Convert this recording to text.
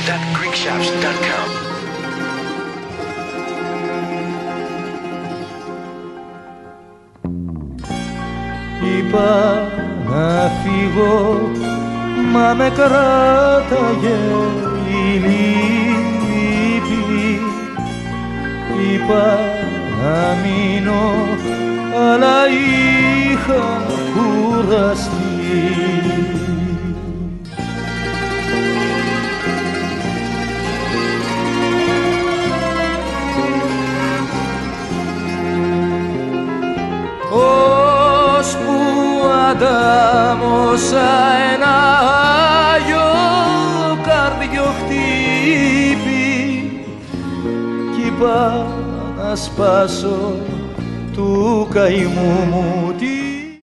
www.greekshops.com. Είπα να φύγω, μα με κράταγε η λύπη. Είπα να μείνω, αλλά είχα κουραστεί. Ώσπου αντάμωσα ένα άγιο καρδιοχτύπη κι είπα να σπάσω του καημού μου τη